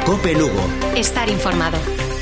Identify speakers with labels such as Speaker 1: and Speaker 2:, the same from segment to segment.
Speaker 1: COPE Lugo.
Speaker 2: Estar informado.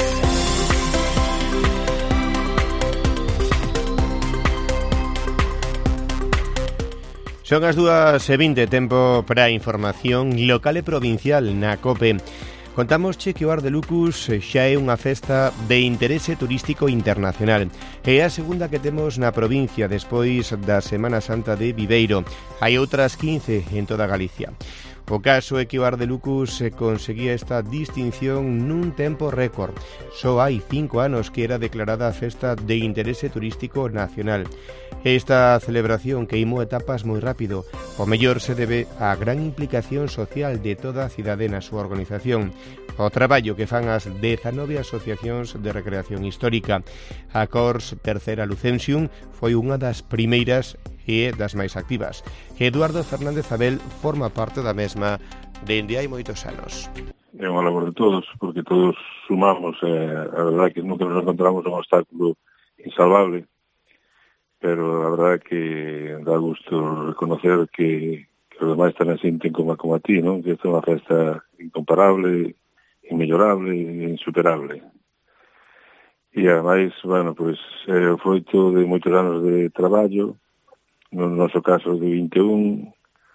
Speaker 3: Son as 2:20, tempo para a información local e provincial na COPE. Contámosche que o Ar de Lucus xa é unha festa de interese turístico internacional. É a segunda que temos na provincia despois da Semana Santa de Viveiro. Hai outras 15 en toda Galicia. O caso é que o Ar de Lucus conseguía esta distinción nun tempo récord. Só hai 5 anos que era declarada a festa de interese turístico nacional. Esta celebración queimou etapas moi rápido. O mellor se debe á gran implicación social de toda a cidade na súa organización. O traballo que fan as 19 asociacións de recreación histórica. A Cors Tercera Lucensium foi unha das primeiras e das máis activas. Eduardo Fernández Abel forma parte da mesma dende hai moitos anos.
Speaker 4: É unha labor de todos, porque todos sumamos. A verdade é que nunca nos encontramos un obstáculo insalvable, pero a verdade é que dá gusto reconocer que os demais tamén sinten como a ti, non? Que esta é unha festa incomparable, inmellorable e insuperable. E ademais, bueno, pois é o froito de moitos anos de traballo, no noso caso de 21,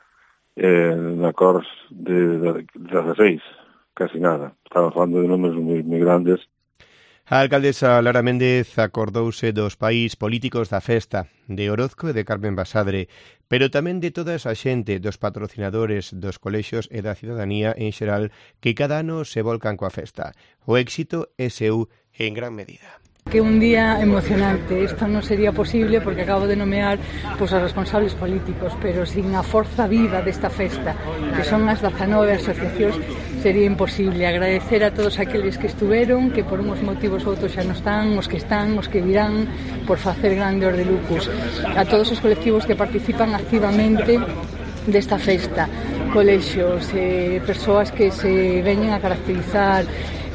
Speaker 4: na Cors de 16, casi nada. Estamos falando de números moi grandes.
Speaker 3: A alcaldesa Lara Méndez acordouse dos pais políticos da festa, de Orozco e de Carmen Basadre, pero tamén de toda esa xente, dos patrocinadores, dos colexios e da cidadanía en xeral, que cada ano se volcan coa festa. O éxito é seu en gran medida.
Speaker 5: Que un día emocionante. Isto non sería posible porque acabo de nomear os responsables políticos, pero sin a forza viva desta festa, que son as 19 asociacións, sería imposible. Agradecer a todos aqueles que estuveron, que por uns motivos ou outros xa non están, os que virán, por facer grande Ar de Lucus. A todos os colectivos que participan activamente desta festa, colexios, persoas que se veñen a caracterizar,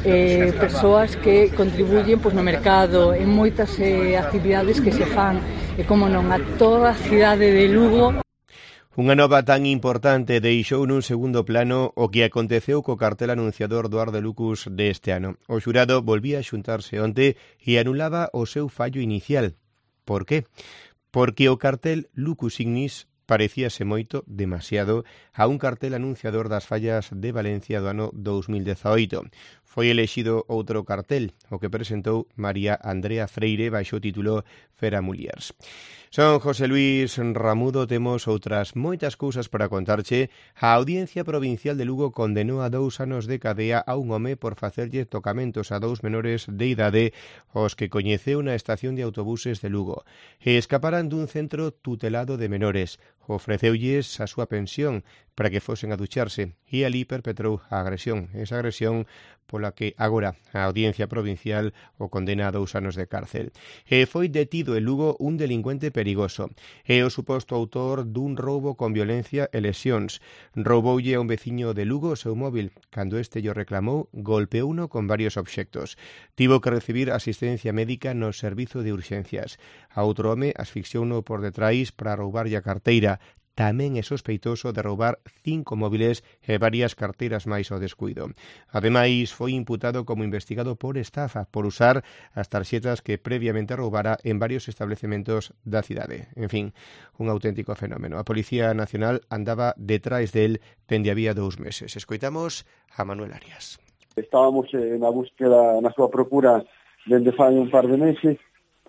Speaker 5: persoas que contribuyen no mercado, en moitas actividades que se fan, e como non, a toda a cidade de Lugo.
Speaker 3: Unha nova tan importante deixou nun segundo plano o que aconteceu co cartel anunciador do Ar de Lucus deste ano. O xurado volvía a xuntarse onte e anulaba o seu fallo inicial. Por qué? Porque o cartel Lucus Ignis parecíase moito, demasiado, a un cartel anunciador das fallas de Valencia do ano 2018. Foi elexido outro cartel, o que presentou María Andrea Freire baixo o título Fera Mullers. Son José Luis Ramudo, temos outras moitas cousas para contarche. A Audiencia Provincial de Lugo condenou a 2 anos de cadea a un home por facerlle tocamentos a 2 menores de idade os que coñeceu na estación de autobuses de Lugo e escaparan dun centro tutelado de menores. Ofreceulles a súa pensión para que fosen a ducharse e ali perpetrou a agresión. Esa agresión pola que agora a Audiencia Provincial o condena a 2 anos de cárcel. E foi detido en Lugo un delincuente perigoso. É o suposto autor dun roubo con violencia e lesións. Rouboulle a un veciño de Lugo o seu móvil. Cando este llo reclamou, golpeouno con varios obxectos. Tivo que recibir asistencia médica no servizo de urxencias. A outro home asfixiouno por detrás para roubarlle a carteira. Tamén é sospeitoso de roubar 5 móviles e varias carteiras máis ao descuido. Ademais, foi imputado como investigado por estafa, por usar as tarxetas que previamente roubara en varios establecementos da cidade. En fin, un auténtico fenómeno. A Policía Nacional andaba detrás del dende había 2 meses. Escoitamos a Manuel Arias.
Speaker 6: Estábamos na búsqueda, na súa procura dende fai un par de meses,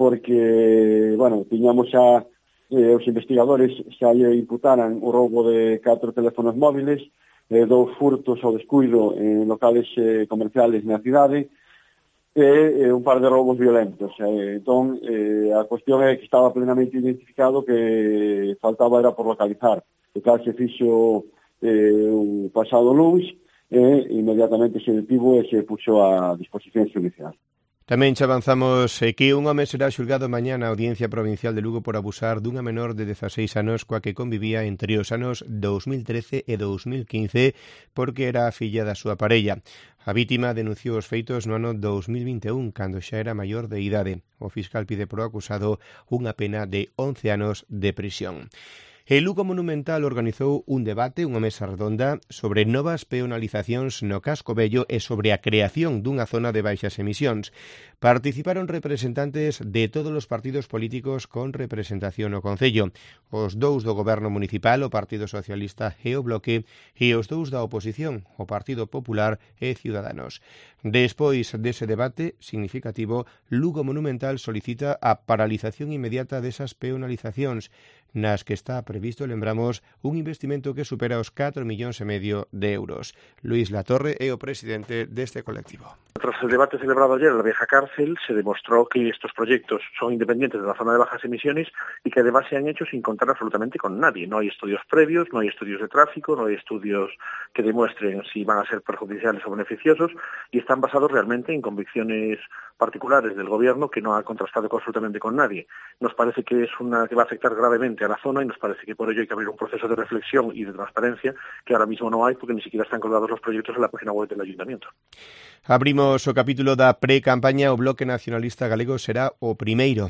Speaker 6: porque, bueno, tiñamos xa os investigadores xa lle imputaran o roubo de 4 teléfonos móviles, 2 furtos ao descuido en locales comerciales na cidade e un par de roubos violentos. Entón, a cuestión é que estaba plenamente identificado, que faltaba era por localizar. O tal se fixo o pasado luns e inmediatamente se detivo e se puxo a disposición judicial.
Speaker 3: Tamén xa avanzamos que un home será xulgado mañá na Audiencia Provincial de Lugo por abusar dunha menor de 16 anos coa que convivía entre os anos 2013 e 2015 porque era a filla da súa parella. A vítima denunciou os feitos no ano 2021, cando xa era maior de idade. O fiscal pide pro acusado unha pena de 11 anos de prisión. E Lugo Monumental organizou un debate, unha mesa redonda, sobre novas peonalizacións no casco vello e sobre a creación dunha zona de baixas emisións. Participaron representantes de todos os partidos políticos con representación no Concello, os dous do Goberno Municipal, o Partido Socialista e o Bloque, e os dous da oposición, o Partido Popular e Ciudadanos. Despois dese debate significativo, Lugo Monumental solicita a paralización inmediata desas peonalizacións, nas que está previsto, lembramos, un investimento que supera os 4,5 millóns de euros. Luis Latorre é o presidente deste colectivo.
Speaker 1: Tras el debate celebrado ayer en la vieja cárcel, se demostró que estos proyectos son independientes de la zona de bajas emisiones y que además se han hecho sin contar absolutamente con nadie. No hay estudios previos, no hay estudios de tráfico, no hay estudios que demuestren si van a ser perjudiciales o beneficiosos y están basados realmente en convicciones particulares del gobierno que no ha contrastado absolutamente con nadie. Nos parece que es una que va a afectar gravemente a la zona y nos parece que por ello hay que abrir un proceso de reflexión y de transparencia que ahora mismo no hay porque ni siquiera están colgados los proyectos en la página web del Ayuntamiento.
Speaker 3: Abrimos o capítulo da pre-campaña. O Bloque Nacionalista Galego será o primeiro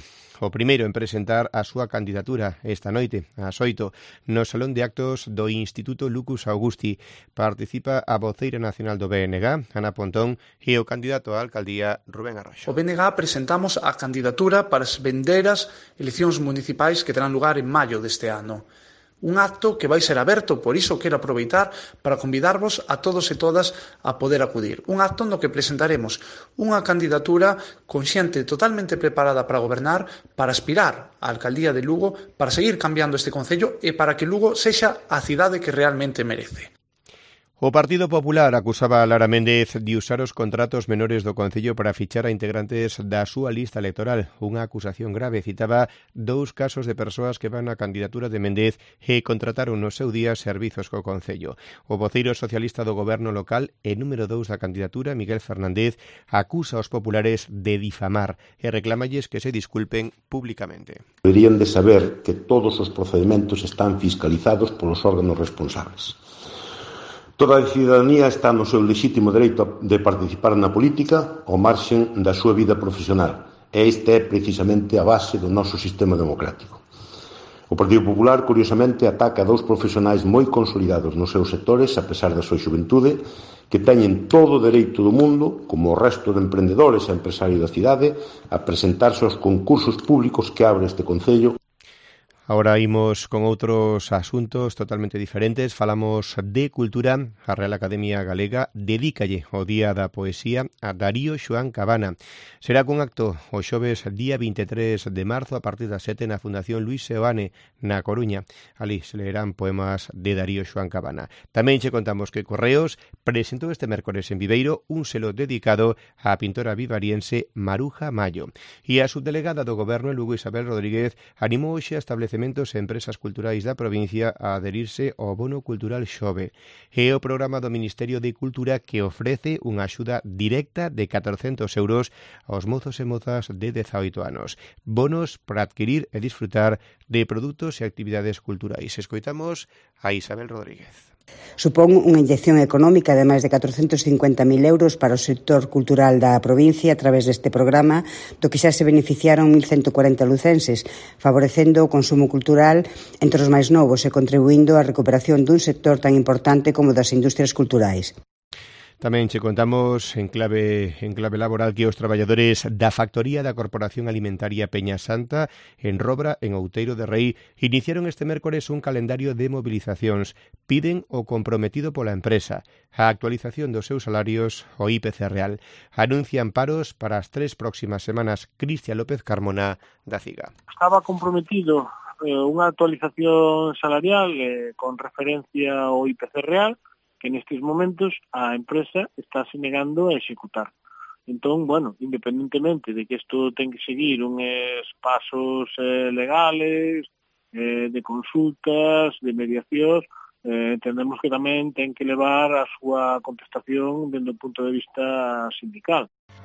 Speaker 3: en presentar a súa candidatura esta noite, ás 8, no Salón de Actos do Instituto Lucus Augusti. Participa a voceira nacional do BNG, Ana Pontón, e o candidato á alcaldía, Rubén Arroxo.
Speaker 2: O BNG presentamos a candidatura para as vindeiras eleccións municipais que terán lugar en maio deste ano. Un acto que vai ser aberto, por iso quero aproveitar para convidarvos a todos e todas a poder acudir. Un acto no que presentaremos unha candidatura con xente totalmente preparada para gobernar, para aspirar á alcaldía de Lugo, para seguir cambiando este concello e para que Lugo sexa a cidade que realmente merece.
Speaker 3: O Partido Popular acusaba a Lara Méndez de usar os contratos menores do Concello para fichar a integrantes da súa lista electoral. Unha acusación grave. Citaba 2 casos de persoas que van á candidatura de Méndez e contrataron no seu día servizos co Concello. O voceiro socialista do Goberno local e número 2 da candidatura, Miguel Fernández, acusa aos populares de difamar e reclamalles que se disculpen públicamente.
Speaker 7: Deberían de saber que todos os procedementos están fiscalizados polos órganos responsables. Toda a cidadanía está no seu lexítimo dereito de participar na política ao marxen da súa vida profesional. E esta é precisamente a base do noso sistema democrático. O Partido Popular, curiosamente, ataca a 2 profesionais moi consolidados nos seus sectores, a pesar da súa xuventude, que teñen todo o dereito do mundo, como o resto de emprendedores e empresarios da cidade, a presentarse aos concursos públicos que abre este Concello.
Speaker 3: Ahora imos con outros asuntos totalmente diferentes. Falamos de cultura. A Real Academia Galega dedícalle o Día da Poesía a Darío Xoán Cabana. Será cun acto o xoves día 23 de marzo a partir das 7 na Fundación Luis Seoane na Coruña. Ali se leerán poemas de Darío Xoán Cabana. Tamén che contamos que Correos presentou este mércores en Viveiro un selo dedicado á pintora vivariense Maruja Mayo. E a subdelegada do Goberno en Lugo, Isabel Rodríguez, animou hoxe a establecer e empresas culturais da provincia a adherirse ao Bono Cultural Xove. É o programa do Ministerio de Cultura que ofrece unha axuda directa de 400 euros aos mozos e mozas de 18 anos. Bonos para adquirir e disfrutar de produtos e actividades culturais. Escoitamos a Isabel Rodríguez.
Speaker 8: Supón unha inyección económica de máis de 450.000 euros para o sector cultural da provincia a través deste programa, do que xa se beneficiaron 1.140 lucenses, favorecendo o consumo cultural entre os máis novos e contribuindo á recuperación dun sector tan importante como das industrias culturais.
Speaker 3: Tamén che contamos en clave laboral que os traballadores da factoría da Corporación Alimentaria Peña Santa en Robra, en Outeiro de Rei, iniciaron este mércores un calendario de movilizacións. Piden o comprometido pola empresa, a actualización dos seus salarios, o IPC real. Anuncian paros para as 3 próximas semanas. Cristian López Carmona, da CIGA.
Speaker 1: Estaba comprometido unha actualización salarial con referencia ao IPC real, que nestes momentos a empresa está se negando a executar. Entón, bueno, independentemente de que isto ten que seguir uns pasos legales, de consultas, de mediacións, entendemos que tamén ten que levar a súa contestación dende o punto de vista sindical.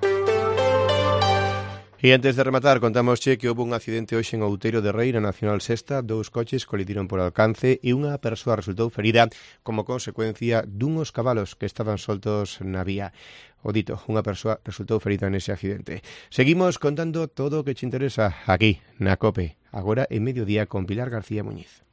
Speaker 3: E antes de rematar, contámosche que houve un accidente hoxe en Outeiro de Rei, na Nacional Sexta. 2 coches colidiron por alcance e unha persoa resultou ferida como consecuencia dunhos cabalos que estaban soltos na vía. O dito, unha persoa resultou ferida nese accidente. Seguimos contando todo o que te interesa aquí, na COPE. Agora en mediodía con Pilar García Muñiz.